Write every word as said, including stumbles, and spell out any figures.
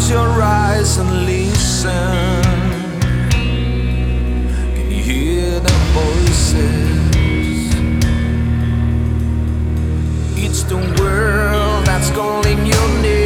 close your eyes and listen. Can you hear the voices? It's the world that's calling your name.